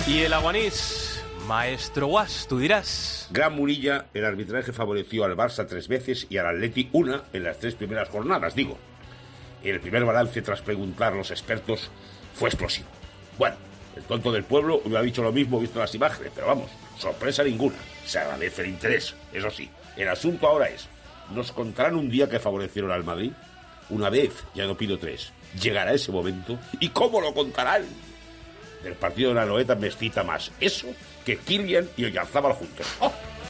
Y el Aguanís, maestro Guas, tú dirás. Gran Murilla, el arbitraje favoreció al Barça 3 veces y al Atleti 1 en las 3 primeras jornadas, digo. El primer balance tras preguntar a los expertos fue explosivo. Bueno, el tonto del pueblo hubiera dicho lo mismo visto las imágenes, pero vamos, sorpresa ninguna. Se agradece el interés, eso sí. El asunto ahora es, ¿nos contarán un día que favorecieron al Madrid? Una vez, ya no pido 3. ¿Llegará ese momento? ¿Y cómo lo contarán? Del partido de la Noeta me excita más eso que Kylian y Oyarzábal juntos. ¡Oh!